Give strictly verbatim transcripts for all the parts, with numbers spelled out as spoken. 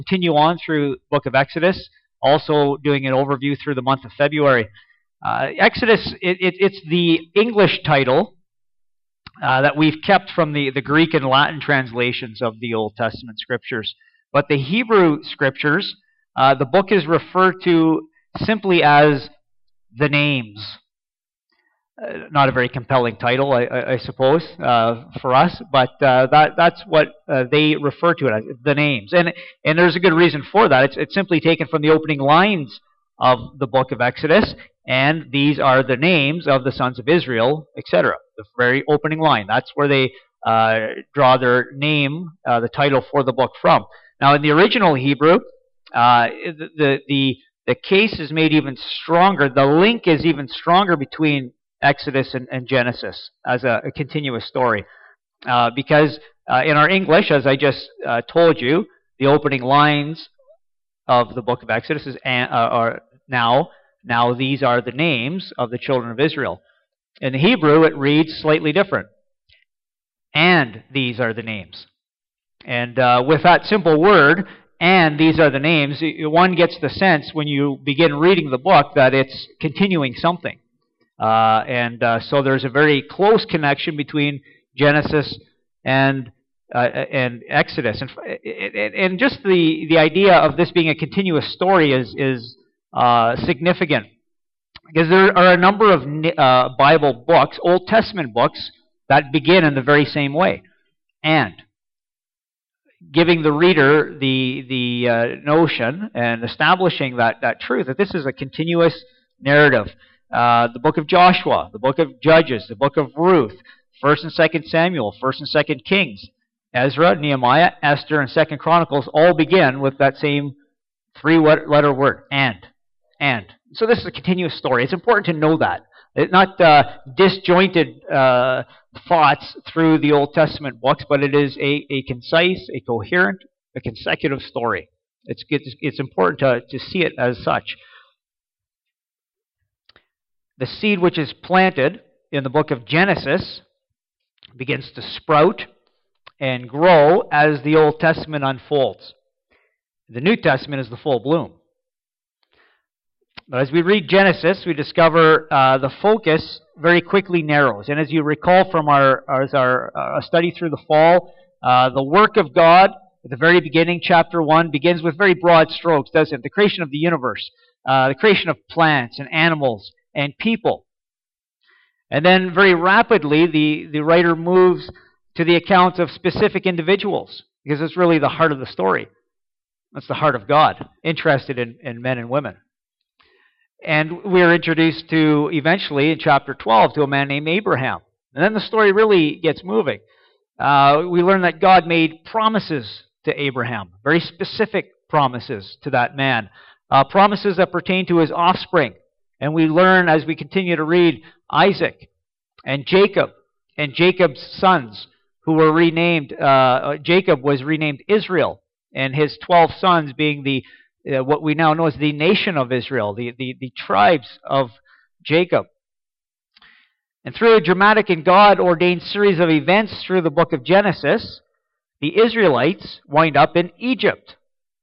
continue on through the book of Exodus, also doing an overview through the month of February. Uh, Exodus, it, it, it's the English title uh, that we've kept from the, the Greek and Latin translations of the Old Testament scriptures. But the Hebrew scriptures, uh, the book is referred to simply as the names. Uh, not a very compelling title, I, I, I suppose, uh, for us, but uh, that that's what uh, they refer to it as, the names. And and there's a good reason for that. It's, it's simply taken from the opening lines of the book of Exodus, and these are the names of the sons of Israel, et cetera. The very opening line. That's where they uh, draw their name, uh, the title for the book from. Now, in the original Hebrew, uh, the, the, the, the case is made even stronger. The link is even stronger between Exodus and, and Genesis as a, a continuous story. Uh, because uh, in our English, as I just uh, told you, the opening lines of the book of Exodus is, uh, are now, now these are the names of the children of Israel. In the Hebrew, it reads slightly different. And these are the names. And uh, with that simple word, and these are the names, one gets the sense when you begin reading the book that it's continuing something. Uh, and uh, so there's a very close connection between Genesis and uh, and Exodus, and and just the the idea of this being a continuous story is is uh, significant, because there are a number of uh, Bible books, Old Testament books, that begin in the very same way, and giving the reader the the uh, notion and establishing that that truth that this is a continuous narrative. Uh, the book of Joshua, the book of Judges, the book of Ruth, First and Second Samuel, First and Second Kings, Ezra, Nehemiah, Esther, and Second Chronicles all begin with that same three-letter word, and. And. So this is a continuous story. It's important to know that. It's not uh, disjointed uh, thoughts through the Old Testament books, but it is a, a concise, a coherent, a consecutive story. It's, it's, it's important to, to see it as such. The seed which is planted in the book of Genesis begins to sprout and grow as the Old Testament unfolds. The New Testament is the full bloom. But as we read Genesis, we discover uh, the focus very quickly narrows. And as you recall from our, our, our uh, study through the fall, uh, the work of God at the very beginning, chapter one, begins with very broad strokes, doesn't it? The creation of the universe, uh, the creation of plants and animals and people. And then very rapidly, the, the writer moves to the accounts of specific individuals, because it's really the heart of the story. That's the heart of God, interested in, in men and women. And we're introduced to, eventually, in chapter twelve, to a man named Abraham. And then the story really gets moving. Uh, we learn that God made promises to Abraham, very specific promises to that man, uh, promises that pertain to his offspring. And we learn, as we continue to read, Isaac and Jacob and Jacob's sons, who were renamed, uh, Jacob was renamed Israel, and his twelve sons being the uh, what we now know as the nation of Israel, the, the, the tribes of Jacob. And through a dramatic and God-ordained series of events through the book of Genesis, the Israelites wind up in Egypt.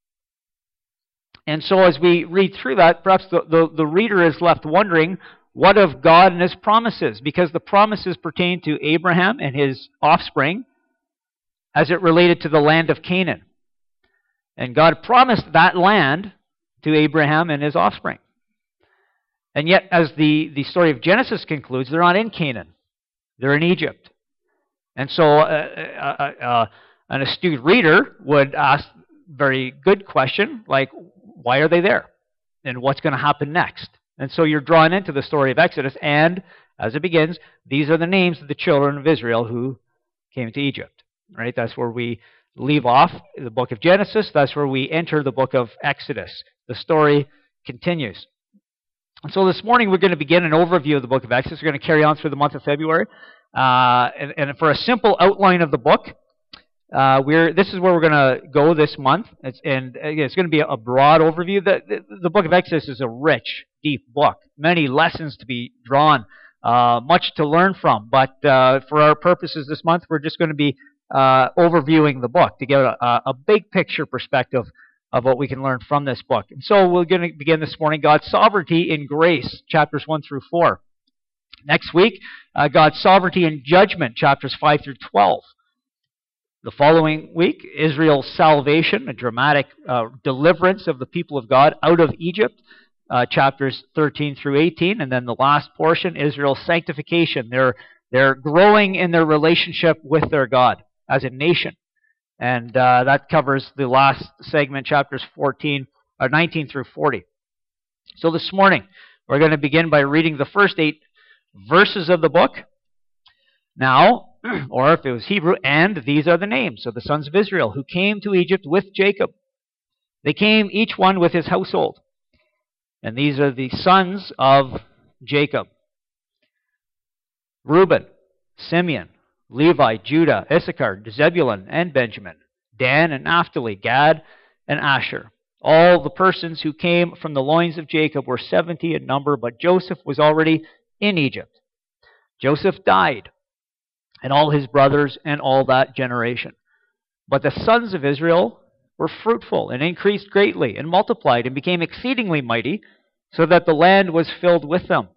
And so as we read through that, perhaps the, the, the reader is left wondering, what of God and his promises? Because the promises pertain to Abraham and his offspring as it related to the land of Canaan. And God promised that land to Abraham and his offspring. And yet, as the, the story of Genesis concludes, they're not in Canaan. They're in Egypt. And so uh, uh, uh, an astute reader would ask a very good question, like, why are they there? And what's going to happen next? And so you're drawn into the story of Exodus, and as it begins, these are the names of the children of Israel who came to Egypt. Right? That's where we leave off the book of Genesis. That's where we enter the book of Exodus. The story continues. And so this morning we're going to begin an overview of the book of Exodus. We're going to carry on through the month of February. Uh, and, and for a simple outline of the book, Uh, we're this is where we're going to go this month, it's, and again, it's going to be a broad overview. The, the, the book of Exodus is a rich, deep book, many lessons to be drawn, uh, much to learn from. But uh, for our purposes this month, we're just going to be uh, overviewing the book to get a, a big picture perspective of what we can learn from this book. And so we're going to begin this morning, God's sovereignty in grace, chapters one through four. Next week, uh, God's sovereignty in judgment, chapters five through twelve. The following week, Israel's salvation, a dramatic uh, deliverance of the people of God out of Egypt, uh, chapters thirteen through eighteen. And then the last portion, Israel's sanctification. They're, they're growing in their relationship with their God as a nation. And uh, that covers the last segment, chapters fourteen, or nineteen through forty. So this morning, we're going to begin by reading the first eight verses of the book. Now, or if it was Hebrew, and these are the names of the sons of Israel who came to Egypt with Jacob. They came each one with his household. And these are the sons of Jacob: Reuben, Simeon, Levi, Judah, Issachar, Zebulun, and Benjamin, Dan and Naphtali, Gad and Asher. All the persons who came from the loins of Jacob were seventy in number, but Joseph was already in Egypt. Joseph died, and all his brothers and all that generation. But the sons of Israel were fruitful and increased greatly and multiplied and became exceedingly mighty, so that the land was filled with them.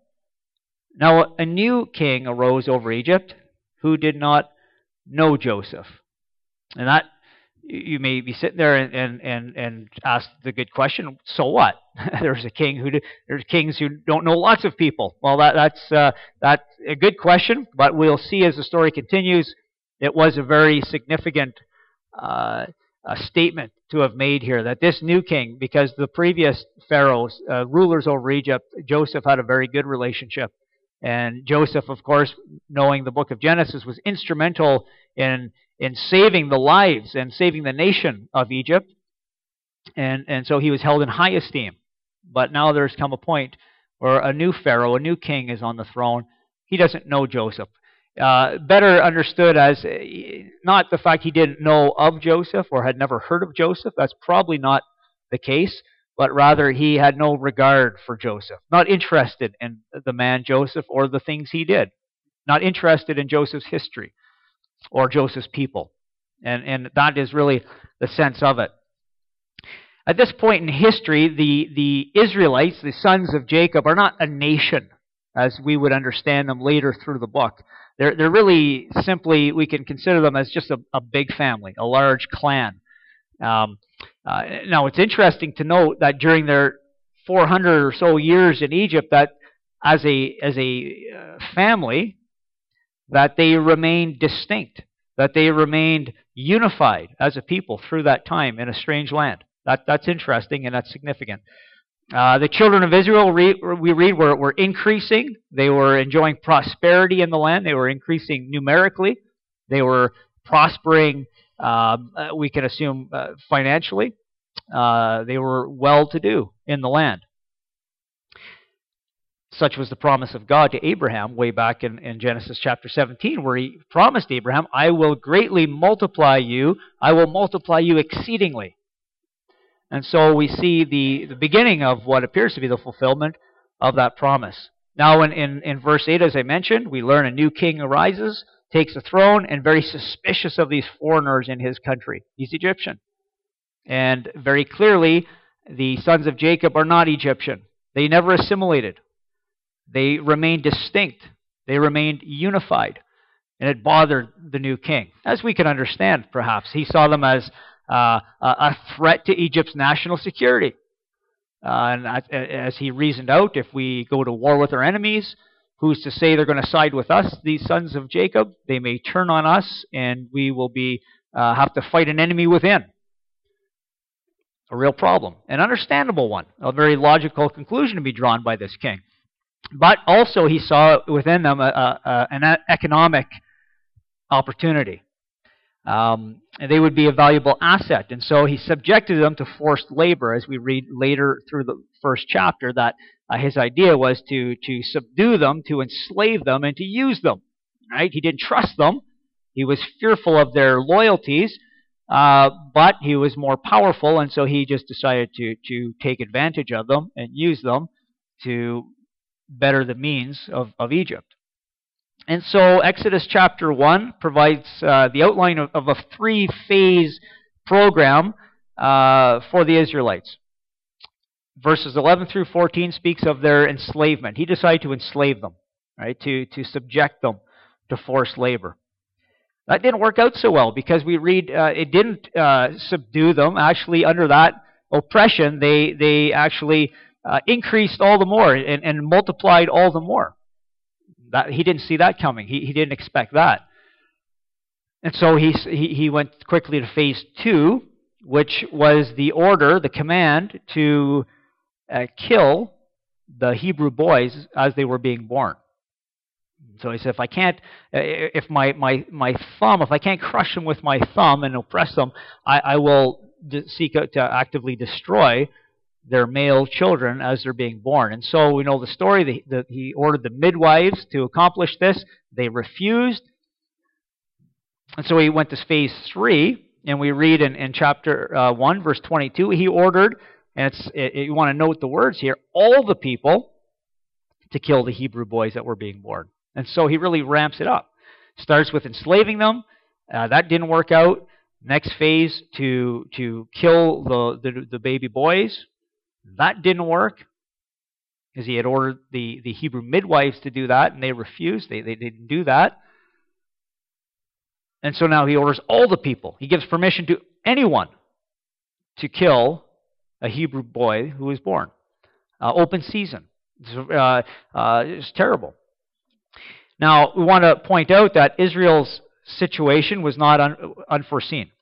Now a new king arose over Egypt, who did not know Joseph. And that, you may be sitting there and, and, and, and ask the good question, so what? There's a king who, there's kings who don't know lots of people. Well, that, that's, uh, that's a good question, but we'll see as the story continues, it was a very significant uh, a statement to have made here, that this new king, because the previous pharaohs, uh, rulers over Egypt, Joseph had a very good relationship. And Joseph, of course, knowing the book of Genesis, was instrumental in in saving the lives and saving the nation of Egypt. And, and so he was held in high esteem. But now there's come a point where a new pharaoh, a new king is on the throne. He doesn't know Joseph. Uh, better understood as uh, not the fact he didn't know of Joseph or had never heard of Joseph. That's probably not the case. But rather he had no regard for Joseph, not interested in the man Joseph or the things he did, not interested in Joseph's history or Joseph's people. And, and that is really the sense of it. At this point in history, the, the Israelites, the sons of Jacob, are not a nation as we would understand them later through the book. They're, they're really simply, we can consider them as just a, a big family, a large clan. Um, Uh, now, it's interesting to note that during their four hundred or so years in Egypt, that as a as a uh, family, that they remained distinct, that they remained unified as a people through that time in a strange land. That that's interesting and that's significant. Uh, the children of Israel, re, we read, were, were increasing. They were enjoying prosperity in the land. They were increasing numerically. They were prospering. Um, uh, we can assume uh, financially. Uh, they were well-to-do in the land. Such was the promise of God to Abraham way back in, in Genesis chapter seventeen, where he promised Abraham, I will greatly multiply you. I will multiply you exceedingly. And so we see the, the beginning of what appears to be the fulfillment of that promise. Now in, in, in verse eight, as I mentioned, we learn a new king arises, takes the throne, and very suspicious of these foreigners in his country. He's Egyptian. And very clearly, the sons of Jacob are not Egyptian. They never assimilated. They remained distinct. They remained unified. And it bothered the new king. As we can understand, perhaps. He saw them as uh, a threat to Egypt's national security. Uh, and as he reasoned out, if we go to war with our enemies, who's to say they're going to side with us, these sons of Jacob? They may turn on us, and we will be uh, have to fight an enemy within. A real problem, an understandable one, a very logical conclusion to be drawn by this king. But also he saw within them a, a, a, an economic opportunity. Um, and they would be a valuable asset. And so he subjected them to forced labor, as we read later through the first chapter, that uh, his idea was to, to subdue them, to enslave them, and to use them. Right? He didn't trust them. He was fearful of their loyalties, uh, but he was more powerful, and so he just decided to, to take advantage of them and use them to better the means of, of Egypt. And so Exodus chapter one provides uh, the outline of, of a three-phase program uh, for the Israelites. Verses eleven through fourteen speaks of their enslavement. He decided to enslave them, right? To, to subject them to forced labor. That didn't work out so well because we read uh, it didn't uh, subdue them. Actually, under that oppression, they, they actually uh, increased all the more and, and multiplied all the more. That, he didn't see that coming. He, he didn't expect that. And so he, he, he went quickly to phase two, which was the order, the command to uh, kill the Hebrew boys as they were being born. So he said, if I can't, if my, my, my thumb, if I can't crush them with my thumb and oppress them, I, I will seek out to actively destroy their male children as they're being born. And so we know the story. That he ordered the midwives to accomplish this. They refused. And so he went to phase three, and we read in, in chapter uh, one, verse twenty-two, he ordered, and it's, it, you want to note the words here, all the people to kill the Hebrew boys that were being born. And so he really ramps it up. Starts with enslaving them. Uh, that didn't work out. Next phase, to to kill the, the, the baby boys. That didn't work, because he had ordered the, the Hebrew midwives to do that, and they refused. They, they didn't do that. And so now he orders all the people. He gives permission to anyone to kill a Hebrew boy who was born. Uh, open season. Uh, uh, it's terrible. Now, we want to point out that Israel's situation was not un- unforeseen.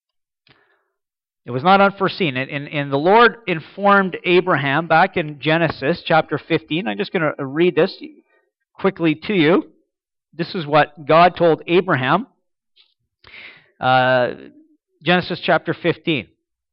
It was not unforeseen. And, and, and the Lord informed Abraham back in Genesis chapter fifteen. I'm just going to read this quickly to you. This is what God told Abraham. Uh, Genesis chapter fifteen.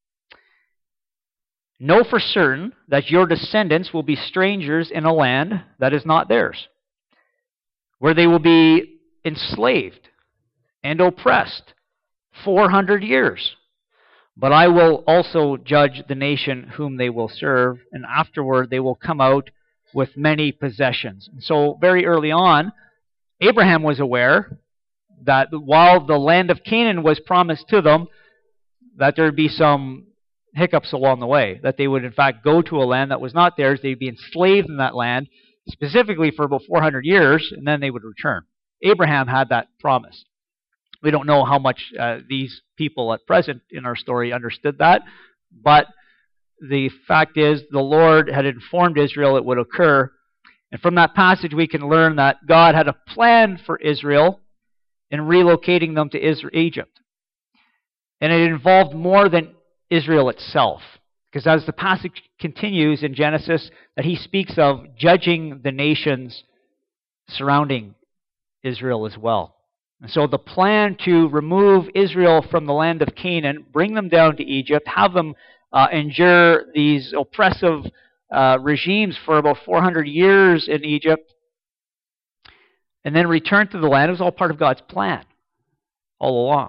Know for certain that your descendants will be strangers in a land that is not theirs, where they will be enslaved and oppressed four hundred years. But I will also judge the nation whom they will serve, and afterward they will come out with many possessions. And so very early on, Abraham was aware that while the land of Canaan was promised to them, that there would be some hiccups along the way, that they would in fact go to a land that was not theirs, they'd be enslaved in that land, specifically for about four hundred years, and then they would return. Abraham had that promise. We don't know how much uh, these people at present in our story understood that, but the fact is the Lord had informed Israel it would occur, and from that passage we can learn that God had a plan for Israel in relocating them to Israel, Egypt. And it involved more than Israel itself, because as the passage continues in Genesis, that he speaks of judging the nations surrounding Israel as well. And so the plan to remove Israel from the land of Canaan, bring them down to Egypt, have them uh, endure these oppressive uh, regimes for about four hundred years in Egypt, and then return to the land, it was all part of God's plan all along.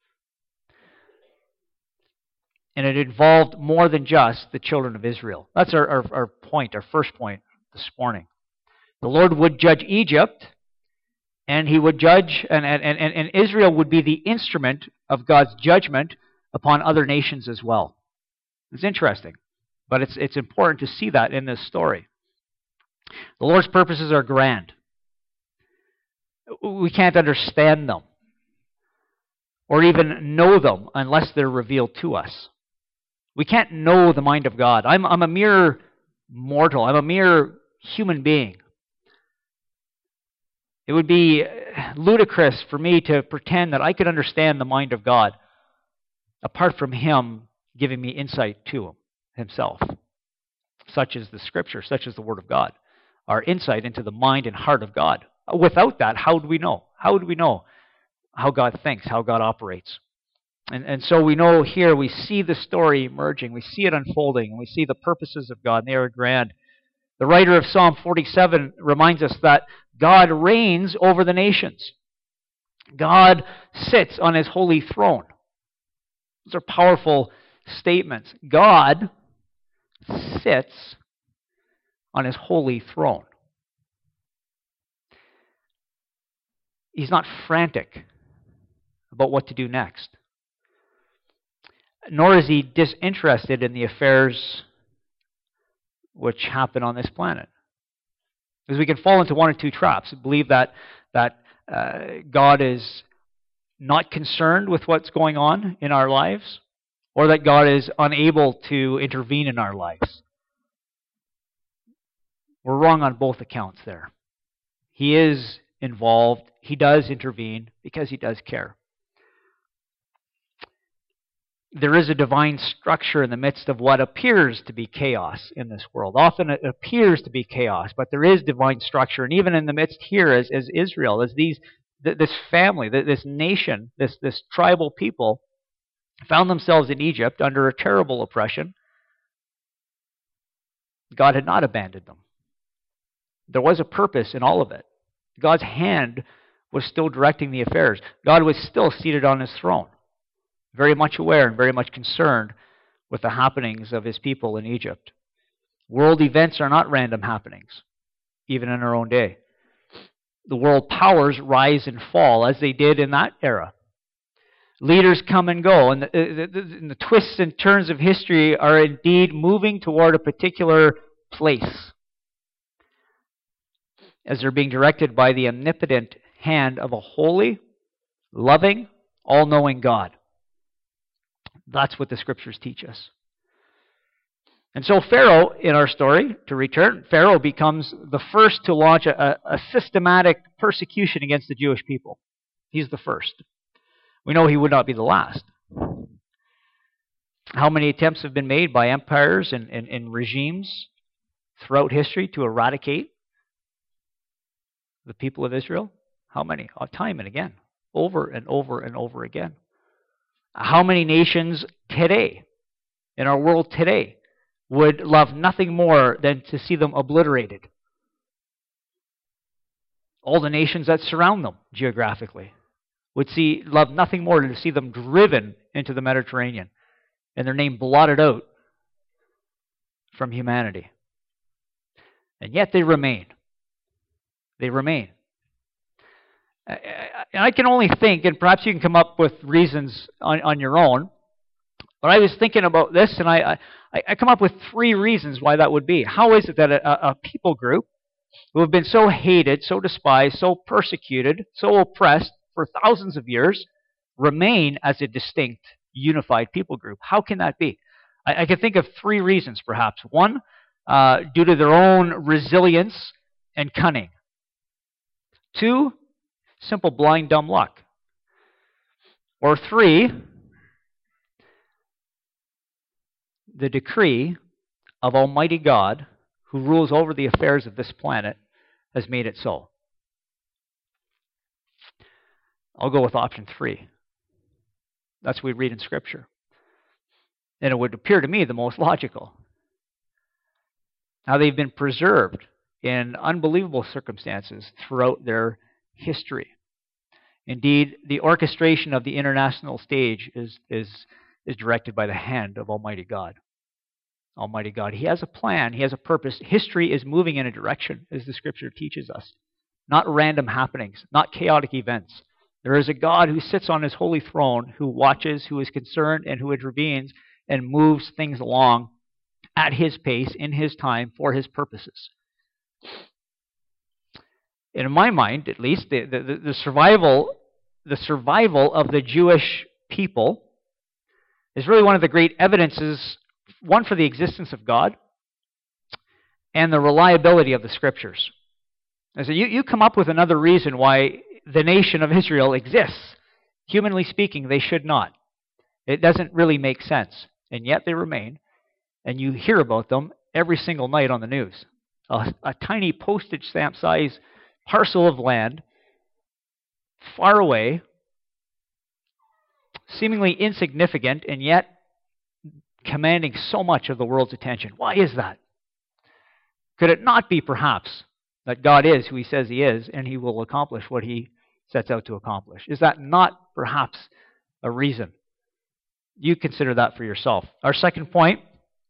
And it involved more than just the children of Israel. That's our, our, our point, our first point this morning. The Lord would judge Egypt, and he would judge, and, and, and, and Israel would be the instrument of God's judgment upon other nations as well. It's interesting, but it's, it's important to see that in this story. The Lord's purposes are grand. We can't understand them or even know them unless they're revealed to us. We can't know the mind of God. I'm, I'm a mere mortal. I'm a mere human being. It would be ludicrous for me to pretend that I could understand the mind of God apart from him giving me insight to him himself. Such is the Scripture, such is the Word of God. Our insight into the mind and heart of God. Without that, how do we know? How do we know how God thinks, how God operates? And, and so we know here, we see the story emerging, we see it unfolding, and we see the purposes of God, and they are grand. The writer of Psalm forty-seven reminds us that God reigns over the nations. God sits on his holy throne. Those are powerful statements. God sits on his holy throne. He's not frantic about what to do next. nor is he disinterested in the affairs which happen on this planet. Because we can fall into one or two traps. Believe that, that uh, God is not concerned with what's going on in our lives, or that God is unable to intervene in our lives. We're wrong on both accounts there. He is involved. He does intervene because he does care. There is a divine structure in the midst of what appears to be chaos in this world. Often it appears to be chaos, but there is divine structure. And even in the midst here, as, as Israel, as these, th- this family, th- this nation, this, this tribal people found themselves in Egypt under a terrible oppression, God had not abandoned them. There was a purpose in all of it. God's hand was still directing the affairs. God was still seated on his throne, very much aware and very much concerned with the happenings of his people in Egypt. World events are not random happenings, even in our own day. The world powers rise and fall as they did in that era. Leaders come and go, and the, the, the, and the twists and turns of history are indeed moving toward a particular place as they're being directed by the omnipotent hand of a holy, loving, all-knowing God. That's what the Scriptures teach us. And so Pharaoh, in our story, to return, Pharaoh becomes the first to launch a, a systematic persecution against the Jewish people. He's the first. We know he would not be the last. How many attempts have been made by empires and, and, and regimes throughout history to eradicate the people of Israel? How many? Oh, time and again. Over and over and over again. How many nations today, in our world today, would love nothing more than to see them obliterated? All the nations that surround them geographically would see love nothing more than to see them driven into the Mediterranean and their name blotted out from humanity. And yet they remain. They remain. I can only think, and perhaps you can come up with reasons on, on your own, but I was thinking about this, and I, I, I come up with three reasons why that would be. How is it that a, a people group who have been so hated, so despised, so persecuted, so oppressed for thousands of years remain as a distinct, unified people group? How can that be? I, I can think of three reasons, perhaps. One, uh, due to their own resilience and cunning. Two, simple blind dumb luck. Or three, the decree of Almighty God, who rules over the affairs of this planet, has made it so. I'll go with option three. That's what we read in Scripture. And it would appear to me the most logical. Now, they've been preserved in unbelievable circumstances throughout their history. Indeed, the orchestration of the international stage is, is, is directed by the hand of Almighty God. Almighty God. He has a plan. He has a purpose. History is moving in a direction, as the Scripture teaches us. Not random happenings, not chaotic events. There is a God who sits on his holy throne, who watches, who is concerned, and who intervenes and moves things along at his pace, in his time, for his purposes. In my mind, at least, the, the, the survival the survival of the Jewish people is really one of the great evidences, one, for the existence of God and the reliability of the Scriptures. And so you, you come up with another reason why the nation of Israel exists. Humanly speaking, they should not. It doesn't really make sense. And yet they remain, and you hear about them every single night on the news. A, a tiny postage stamp size parcel of land, far away, seemingly insignificant, and yet commanding so much of the world's attention. Why is that? Could it not be, perhaps, that God is who he says he is, and he will accomplish what he sets out to accomplish? Is that not, perhaps, a reason? You consider that for yourself. Our second point,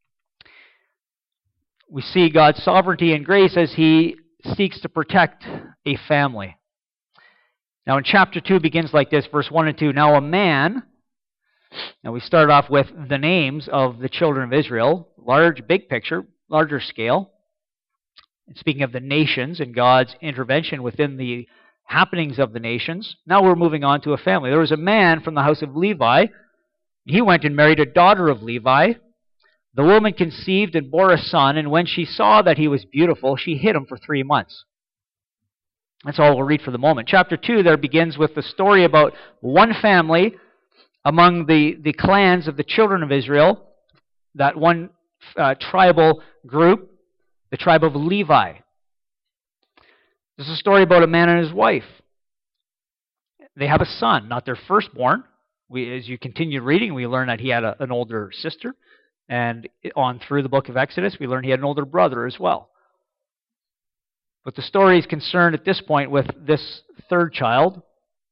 we see God's sovereignty and grace as he seeks to protect a family. Now in chapter two begins like this, verse one and two. Now a man Now we start off with the names of the children of Israel, large, big picture, larger scale. And speaking of the nations and God's intervention within the happenings of the nations, now we're moving on to a family. There was a man from the house of Levi. He went and married a daughter of Levi. The woman conceived and bore a son, and when she saw that he was beautiful, she hid him for three months. That's all we'll read for the moment. Chapter two there begins with the story about one family among the, the clans of the children of Israel, that one uh, tribal group, the tribe of Levi. This is a story about a man and his wife. They have a son, not their firstborn. We, as you continue reading, we learn that he had a, an older sister. And on through the book of Exodus, we learn he had an older brother as well. But the story is concerned at this point with this third child.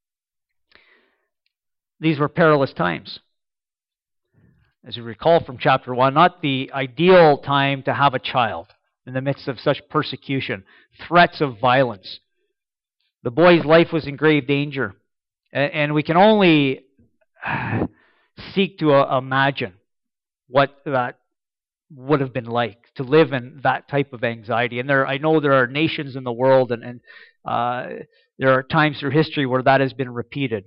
These were perilous times. As you recall from chapter one, not the ideal time to have a child in the midst of such persecution, threats of violence. The boy's life was in grave danger. And we can only seek to imagine what that would have been like, to live in that type of anxiety. And there, I know there are nations in the world, and, and uh, there are times through history where that has been repeated.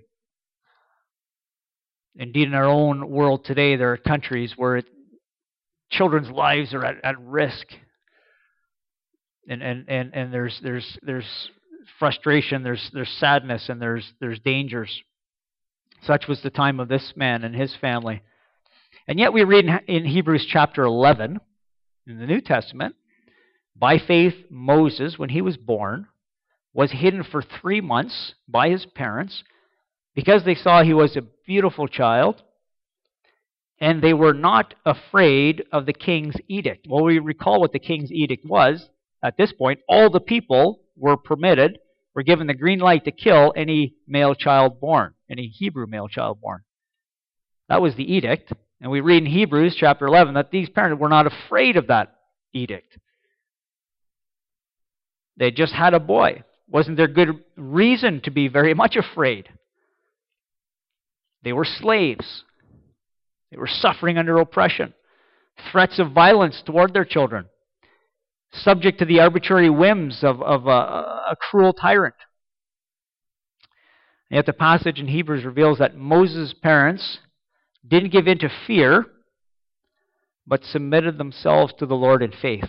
Indeed, in our own world today, there are countries where it, children's lives are at, at risk. And, and, and, and there's, there's, there's frustration, there's, there's sadness, and there's, there's dangers. Such was the time of this man and his family. And yet we read in Hebrews chapter eleven, in the New Testament, by faith Moses, when he was born, was hidden for three months by his parents because they saw he was a beautiful child, and they were not afraid of the king's edict. Well, we recall what the king's edict was. At this point, all the people were permitted, were given the green light to kill any male child born, any Hebrew male child born. That was the edict. And we read in Hebrews chapter eleven that these parents were not afraid of that edict. They just had a boy. Wasn't there good reason to be very much afraid? They were slaves. They were suffering under oppression. Threats of violence toward their children. Subject to the arbitrary whims of, of a, a cruel tyrant. And yet the passage in Hebrews reveals that Moses' parents didn't give in to fear, but submitted themselves to the Lord in faith.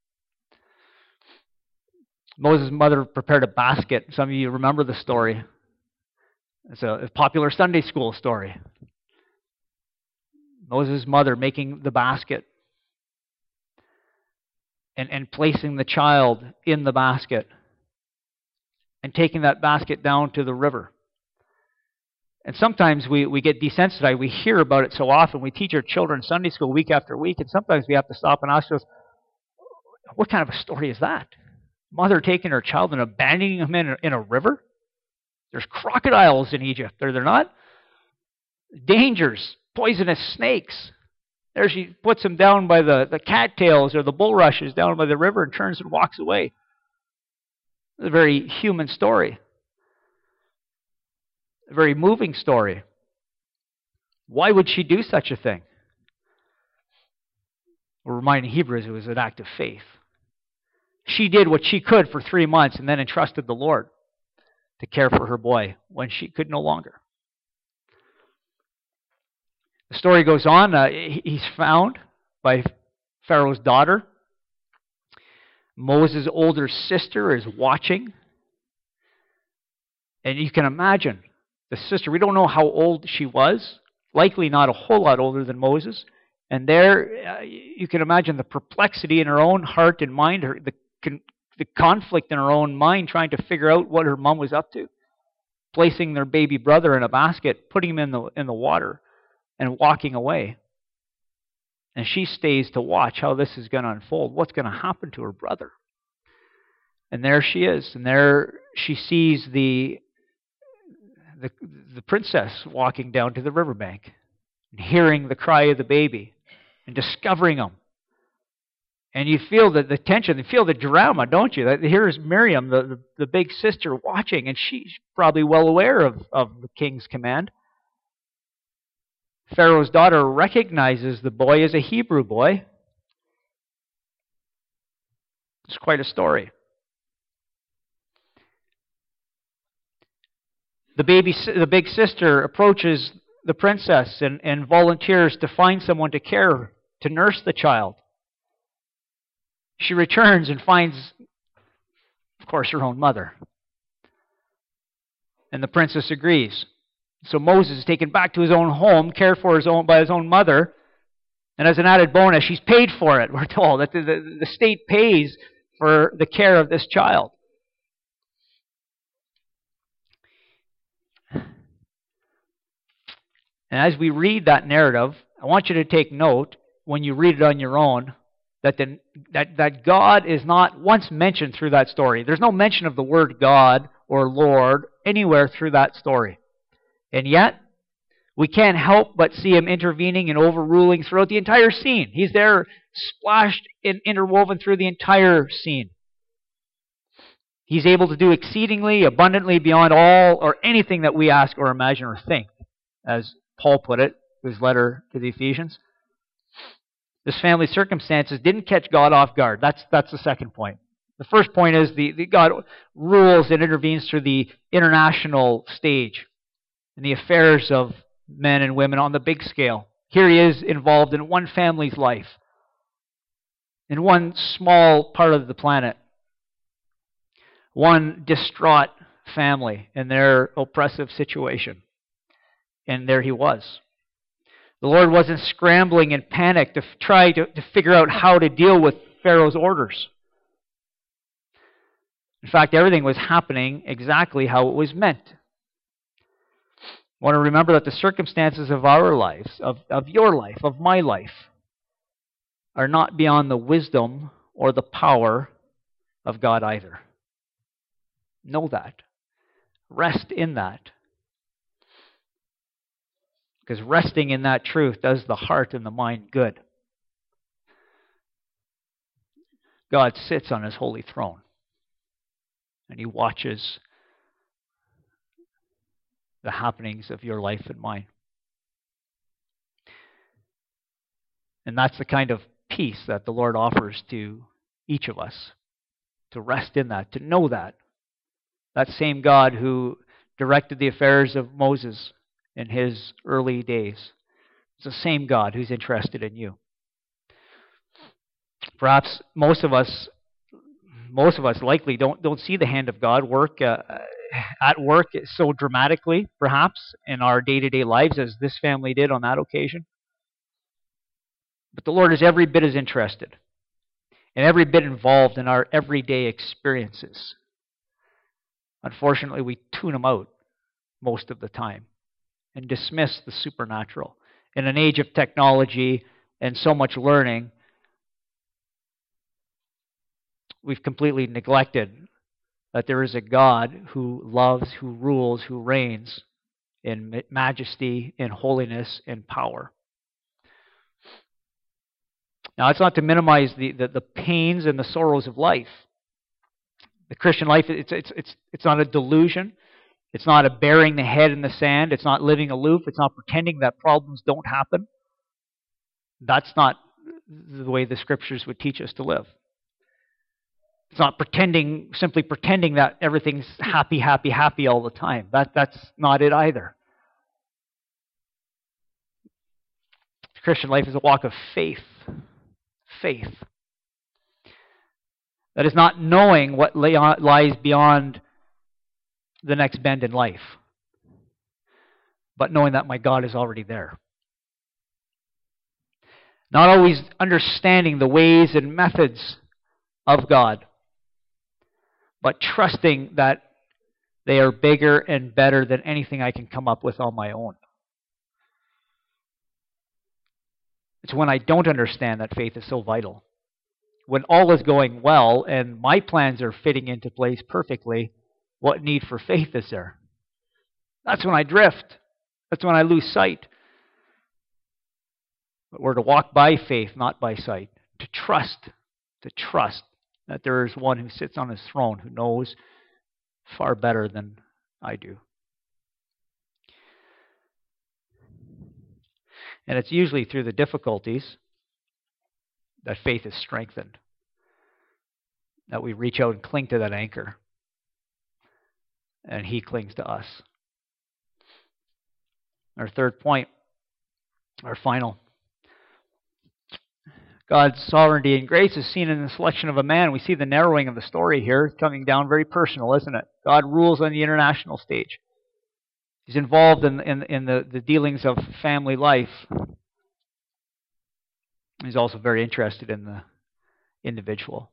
Moses' mother prepared a basket. Some of you remember the story. It's a popular Sunday school story. Moses' mother making the basket and, and placing the child in the basket and taking that basket down to the river. And sometimes we, we get desensitized. We hear about it so often. We teach our children Sunday school week after week, and sometimes we have to stop and ask ourselves, what kind of a story is that? Mother taking her child and abandoning him in a, in a river? There's crocodiles in Egypt, are there not? Dangers, poisonous snakes. There she puts him down by the, the cattails or the bulrushes down by the river and turns and walks away. It's a very human story. A very moving story. Why would she do such a thing? We're reminding Hebrews it was an act of faith. She did what she could for three months and then entrusted the Lord to care for her boy when she could no longer. The story goes on. Uh, he's found by Pharaoh's daughter. Moses' older sister is watching. And you can imagine the sister, we don't know how old she was, likely not a whole lot older than Moses. And there, uh, you can imagine the perplexity in her own heart and mind, her, the, con- the conflict in her own mind trying to figure out what her mom was up to. Placing their baby brother in a basket, putting him in the, in the water, and walking away. And she stays to watch how this is going to unfold. What's going to happen to her brother? And there she is. And there she sees the The, the princess walking down to the riverbank and hearing the cry of the baby and discovering him. And you feel the, the tension, you feel the drama, don't you? Here's Miriam, the, the, the big sister, watching, and she's probably well aware of, of the king's command. Pharaoh's daughter recognizes the boy as a Hebrew boy. It's quite a story. The baby, the big sister approaches the princess and, and volunteers to find someone to care, to nurse the child. She returns and finds, of course, her own mother. And the princess agrees. So Moses is taken back to his own home, cared for his own, by his own mother. And as an added bonus, she's paid for it. We're told that the, the, the state pays for the care of this child. And as we read that narrative, I want you to take note, when you read it on your own, that, the, that, that God is not once mentioned through that story. There's no mention of the word God or Lord anywhere through that story. And yet, we can't help but see him intervening and overruling throughout the entire scene. He's there, splashed and interwoven through the entire scene. He's able to do exceedingly, abundantly, beyond all or anything that we ask or imagine or think, as Paul put it, his letter to the Ephesians. This family circumstances didn't catch God off guard. That's that's the second point. The first point is the, the God rules and intervenes through the international stage in the affairs of men and women on the big scale. Here he is involved in one family's life, in one small part of the planet, one distraught family in their oppressive situation. And there he was. The Lord wasn't scrambling in panic to f- try to, to figure out how to deal with Pharaoh's orders. In fact, everything was happening exactly how it was meant. I want to remember that the circumstances of our lives, of, of your life, of my life, are not beyond the wisdom or the power of God either. Know that. Rest in that. Because resting in that truth does the heart and the mind good. God sits on his holy throne, and he watches the happenings of your life and mine. And that's the kind of peace that the Lord offers to each of us, to rest in that, to know that. That same God who directed the affairs of Moses in his early days is the same God who's interested in you. Perhaps most of us, most of us likely don't don't see the hand of God work uh, at work so dramatically, perhaps, in our day-to-day lives as this family did on that occasion. But the Lord is every bit as interested and every bit involved in our everyday experiences. Unfortunately, we tune him out most of the time and dismiss the supernatural. In an age of technology and so much learning, we've completely neglected that there is a God who loves, who rules, who reigns in majesty, in holiness, in power. Now, it's not to minimize the, the, the pains and the sorrows of life. The Christian life, it's, it's, it's, it's not a delusion. It's not a burying the head in the sand. It's not living aloof. It's not pretending that problems don't happen. That's not the way the Scriptures would teach us to live. It's not pretending, simply pretending that everything's happy, happy, happy all the time. That, that's not it either. The Christian life is a walk of faith. Faith. That is not knowing what lies beyond the next bend in life, but knowing that my God is already there. Not always understanding the ways and methods of God, but trusting that they are bigger and better than anything I can come up with on my own. It's when I don't understand that faith is so vital. When all is going well and my plans are fitting into place perfectly, what need for faith is there? That's when I drift. That's when I lose sight. But we're to walk by faith, not by sight. To trust, to trust that there is one who sits on his throne who knows far better than I do. And it's usually through the difficulties that faith is strengthened, that we reach out and cling to that anchor, and He clings to us. Our third point, our final. God's sovereignty and grace is seen in the selection of a man. We see the narrowing of the story here, coming down very personal, isn't it? God rules on the international stage. He's involved in, in, in the, the dealings of family life. He's also very interested in the individual.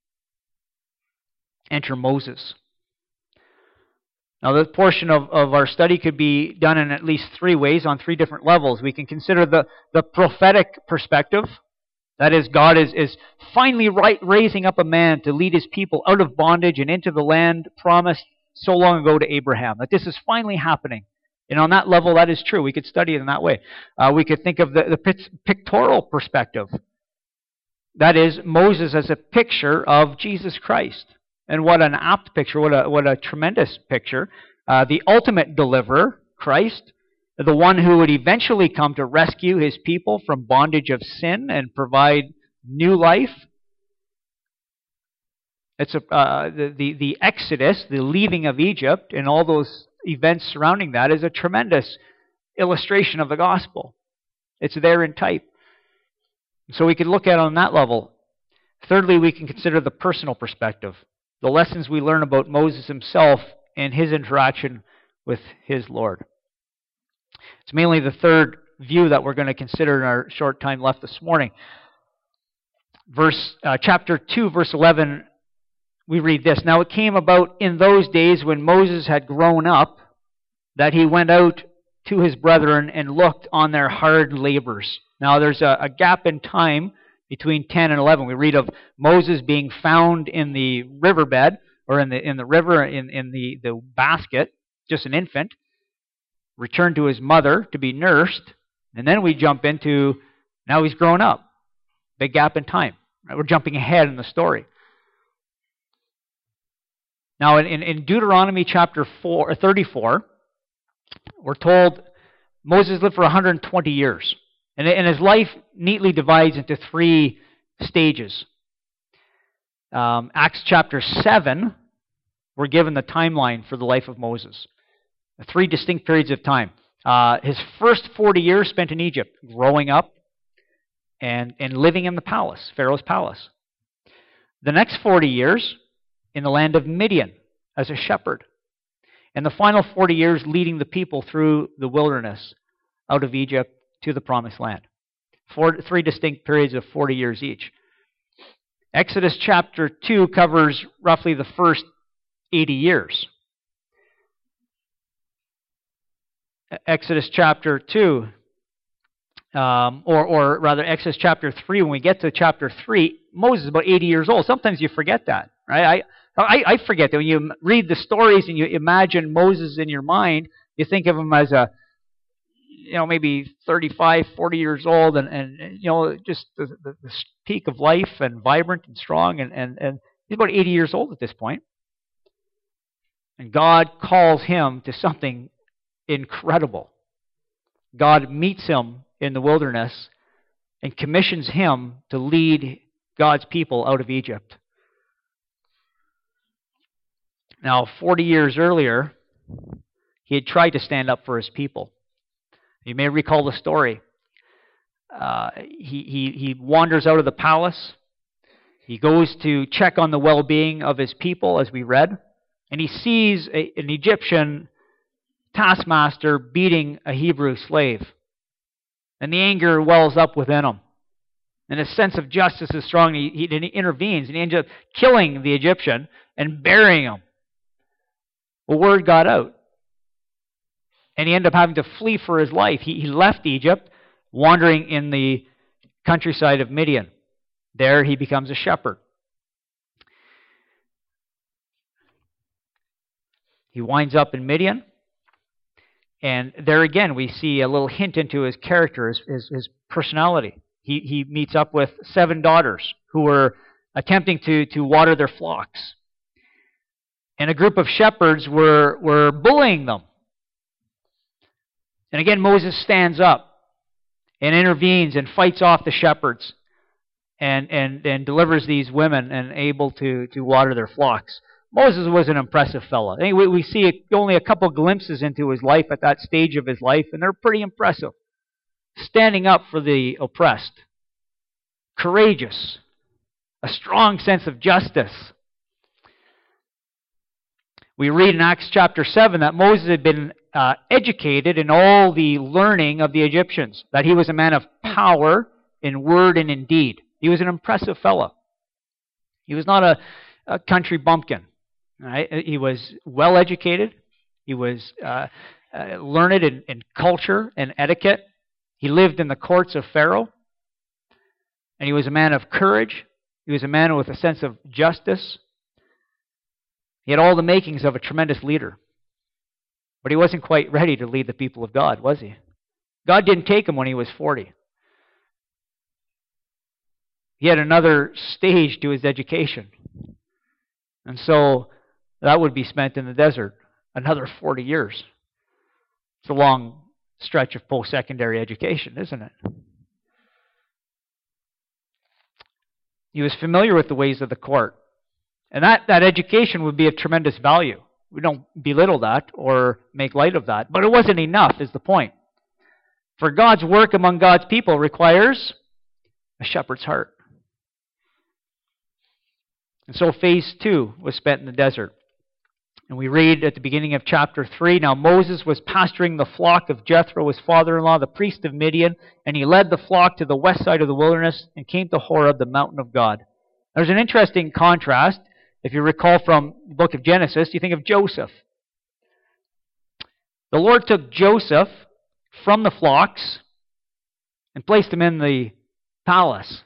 Enter Moses. Now, this portion of, of our study could be done in at least three ways, on three different levels. We can consider the, the prophetic perspective. That is, God is, is finally right, raising up a man to lead His people out of bondage and into the land promised so long ago to Abraham. That this is finally happening. And on that level, that is true. We could study it in that way. Uh, we could think of the, the pictorial perspective. That is, Moses as a picture of Jesus Christ. And what an apt picture, what a, what a tremendous picture. Uh, the ultimate deliverer, Christ, the one who would eventually come to rescue His people from bondage of sin and provide new life. It's a, uh, the, the, the Exodus, the leaving of Egypt, and all those events surrounding that is a tremendous illustration of the gospel. It's there in type. So we can look at it on that level. Thirdly, we can consider the personal perspective. The lessons we learn about Moses himself and his interaction with his Lord. It's mainly the third view that we're going to consider in our short time left this morning. Verse uh, chapter two, verse eleven, we read this. Now it came about in those days when Moses had grown up that he went out to his brethren and looked on their hard labors. Now there's a, a gap in time between ten and eleven. We read of Moses being found in the riverbed, or in the in the river, in, in the, the basket, just an infant, returned to his mother to be nursed, and then we jump into, now he's grown up. Big gap in time. Right? We're jumping ahead in the story. Now in, in, in Deuteronomy chapter four, or thirty-four, we're told Moses lived for one hundred twenty years. And, and his life neatly divides into three stages. Um, Acts chapter seven, we're given the timeline for the life of Moses. Three distinct periods of time. Uh, his first forty years spent in Egypt, growing up and, and living in the palace, Pharaoh's palace. The next forty years in the land of Midian as a shepherd. And the final forty years leading the people through the wilderness out of Egypt to the promised land. Four, three distinct periods of forty years each. Exodus chapter two covers roughly the first eighty years. Exodus chapter two, um, or, or rather Exodus chapter three, when we get to chapter three, Moses is about eighty years old. Sometimes you forget that, right? I, I, I forget that. When you read the stories and you imagine Moses in your mind, you think of him as a, you know, maybe thirty-five, forty years old, and, and you know, just the, the, the peak of life and vibrant and strong, and, and, and he's about eighty years old at this point. And God calls him to something incredible. God meets him in the wilderness and commissions him to lead God's people out of Egypt. Now, forty years earlier, he had tried to stand up for his people. You may recall the story. Uh, he, he, he wanders out of the palace. He goes to check on the well-being of his people, as we read. And he sees a, an Egyptian taskmaster beating a Hebrew slave. And the anger wells up within him. And his sense of justice is strong. He, he, he intervenes, and he ends up killing the Egyptian and burying him. Well, word got out. And he ended up having to flee for his life. He, he left Egypt, wandering in the countryside of Midian. There he becomes a shepherd. He winds up in Midian. And there again we see a little hint into his character, his, his, his personality. He, he meets up with seven daughters who were attempting to, to water their flocks. And a group of shepherds were, were bullying them. And again, Moses stands up and intervenes and fights off the shepherds and, and, and delivers these women and able to, to water their flocks. Moses was an impressive fellow. I think we, we see only a couple glimpses into his life at that stage of his life, and they're pretty impressive. Standing up for the oppressed, courageous, a strong sense of justice. We read in Acts chapter seven that Moses had been uh, educated in all the learning of the Egyptians, that he was a man of power in word and in deed. He was an impressive fellow. He was not a, a country bumpkin. Right? He was well educated. He was uh, uh, learned in, in culture and etiquette. He lived in the courts of Pharaoh. And he was a man of courage. He was a man with a sense of justice. He had all the makings of a tremendous leader. But he wasn't quite ready to lead the people of God, was he? God didn't take him when he was forty. He had another stage to his education. And so that would be spent in the desert, another forty years. It's a long stretch of post-secondary education, isn't it? He was familiar with the ways of the court. And that, that education would be of tremendous value. We don't belittle that or make light of that. But it wasn't enough, is the point. For God's work among God's people requires a shepherd's heart. And so phase two was spent in the desert. And we read at the beginning of chapter three, now Moses was pasturing the flock of Jethro, his father-in-law, the priest of Midian, and he led the flock to the west side of the wilderness and came to Horeb, the mountain of God. There's an interesting contrast. If you recall from the book of Genesis, you think of Joseph. The Lord took Joseph from the flocks and placed him in the palace.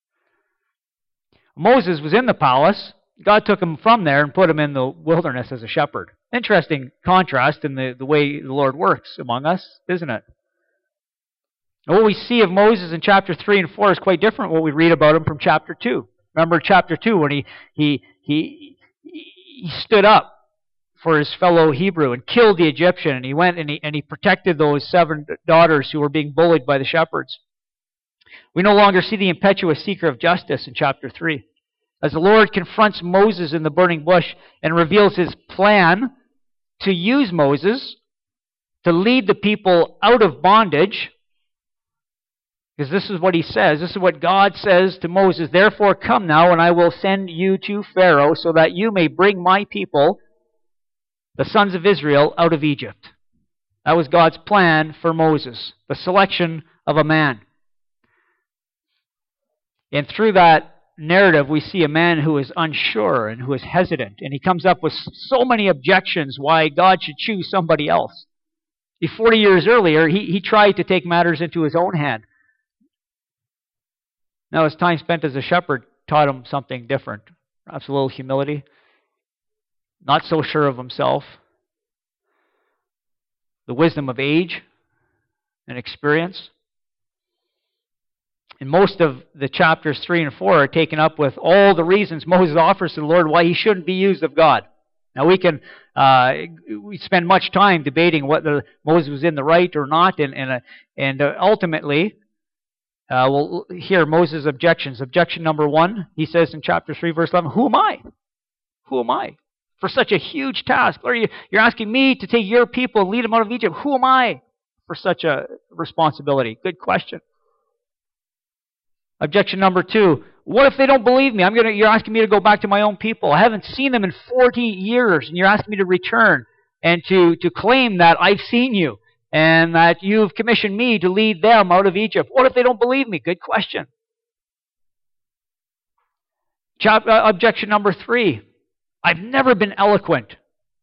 Moses was in the palace. God took him from there and put him in the wilderness as a shepherd. Interesting contrast in the, the way the Lord works among us, isn't it? And what we see of Moses in chapter three and four is quite different from what we read about him from chapter two. Remember chapter two when he, he, he, he stood up for his fellow Hebrew and killed the Egyptian, and he went and he, and he protected those seven daughters who were being bullied by the shepherds. We no longer see the impetuous seeker of justice in chapter three. As the Lord confronts Moses in the burning bush and reveals his plan to use Moses to lead the people out of bondage, because this is what he says, this is what God says to Moses, therefore come now and I will send you to Pharaoh so that you may bring my people, the sons of Israel, out of Egypt. That was God's plan for Moses, the selection of a man. And through that narrative, we see a man who is unsure and who is hesitant. And he comes up with so many objections why God should choose somebody else. forty years earlier, he, he tried to take matters into his own hand. Now his time spent as a shepherd taught him something different. Perhaps a little humility. Not so sure of himself. The wisdom of age and experience. And most of the chapters three and four are taken up with all the reasons Moses offers to the Lord why he shouldn't be used of God. Now we can uh, we spend much time debating whether Moses was in the right or not, and and, uh, and uh, ultimately uh, we'll hear Moses' objections. Objection number one, he says in chapter three, verse eleven, "Who am I? Who am I for such a huge task? Lord, you, you're asking me to take your people and lead them out of Egypt. Who am I for such a responsibility?" Good question. Objection number two, what if they don't believe me? I'm gonna, you're asking me to go back to my own people. I haven't seen them in forty years, and you're asking me to return and to, to claim that I've seen you and that you've commissioned me to lead them out of Egypt. What if they don't believe me? Good question. Chap- uh, objection number three, I've never been eloquent.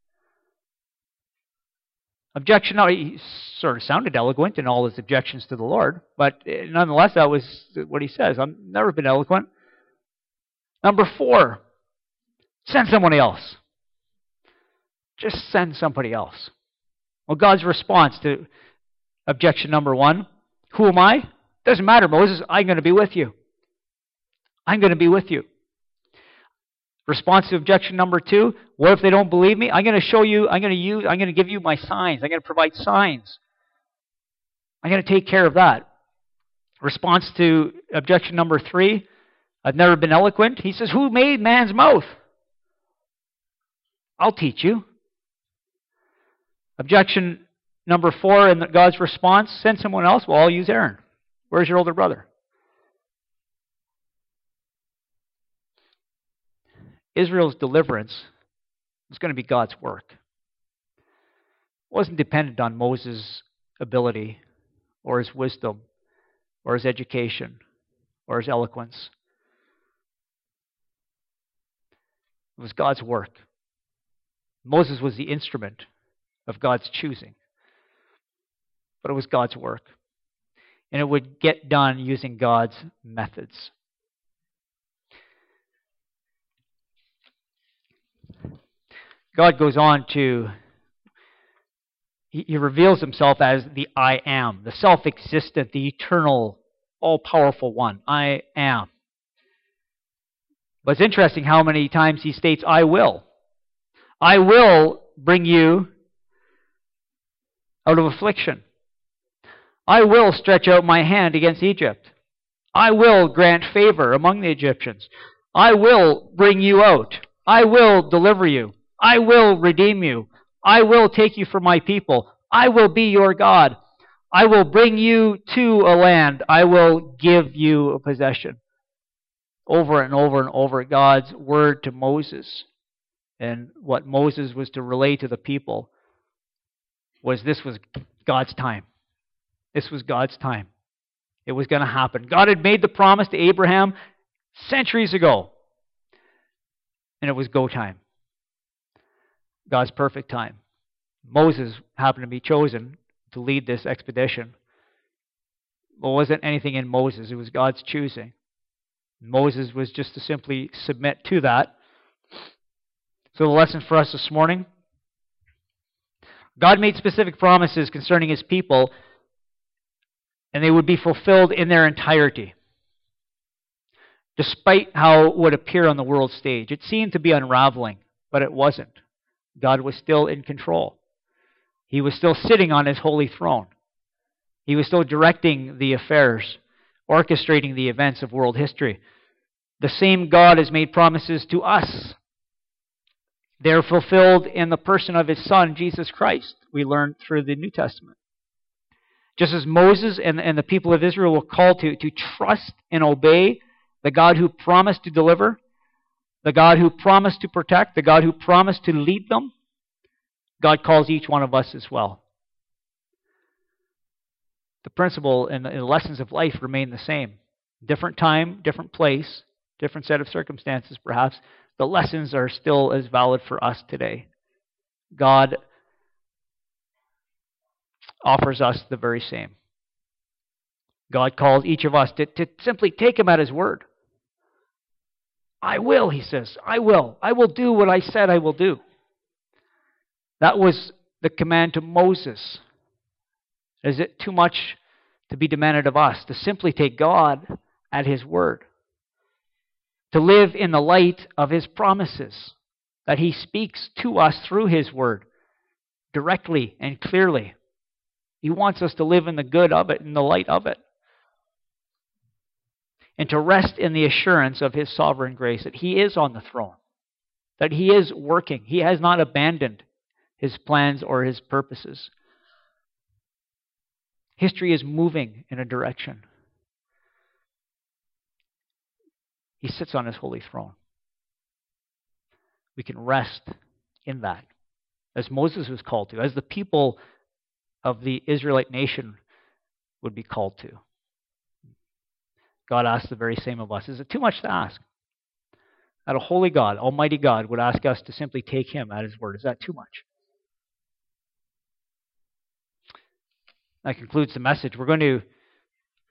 Objection, no, he sort of sounded eloquent in all his objections to the Lord, but nonetheless, that was what he says. I've never been eloquent. Number four, send somebody else. Just send somebody else. Well, God's response to objection number one, who am I? Doesn't matter, Moses, I'm going to be with you. I'm going to be with you. Response to objection number two, what if they don't believe me? I'm going to show you, I'm going to use, I'm going to give you my signs. I'm going to provide signs. I'm going to take care of that. Response to objection number three, I've never been eloquent. He says, who made man's mouth? I'll teach you. Objection number four in God's response, send someone else. Well, I'll use Aaron. Where's your older brother? Israel's deliverance was going to be God's work. It wasn't dependent on Moses' ability or his wisdom or his education or his eloquence. It was God's work. Moses was the instrument of God's choosing. But it was God's work. And it would get done using God's methods. God goes on to, he, he reveals himself as the I am, the self-existent, the eternal, all-powerful one. I am. But it's interesting how many times he states, I will. I will bring you out of affliction. I will stretch out my hand against Egypt. I will grant favor among the Egyptians. I will bring you out. I will deliver you. I will redeem you. I will take you for my people. I will be your God. I will bring you to a land. I will give you a possession. Over and over and over, God's word to Moses. And what Moses was to relay to the people was this was God's time. This was God's time. It was going to happen. God had made the promise to Abraham centuries ago. And it was go time. God's perfect time. Moses happened to be chosen to lead this expedition. Well, it wasn't anything in Moses. It was God's choosing. Moses was just to simply submit to that. So the lesson for us this morning, God made specific promises concerning his people, and they would be fulfilled in their entirety, despite how it would appear on the world stage. It seemed to be unraveling, but it wasn't. God was still in control. He was still sitting on his holy throne. He was still directing the affairs, orchestrating the events of world history. The same God has made promises to us. They're fulfilled in the person of his Son, Jesus Christ, we learn through the New Testament. Just as Moses and, and the people of Israel were called to, to trust and obey the God who promised to deliver, the God who promised to protect, the God who promised to lead them, God calls each one of us as well. The principle and the lessons of life remain the same. Different time, different place, different set of circumstances perhaps. The lessons are still as valid for us today. God offers us the very same. God calls each of us to, to simply take him at his word. I will, he says. I will. I will do what I said I will do. That was the command to Moses. Is it too much to be demanded of us to simply take God at his word? To live in the light of his promises that he speaks to us through his word directly and clearly. He wants us to live in the good of it, in the light of it. And to rest in the assurance of his sovereign grace that he is on the throne, that he is working. He has not abandoned his plans or his purposes. History is moving in a direction. He sits on his holy throne. We can rest in that, as Moses was called to, as the people of the Israelite nation would be called to. God asks the very same of us. Is it too much to ask? That a holy God, almighty God, would ask us to simply take him at his word. Is that too much? That concludes the message. We're going to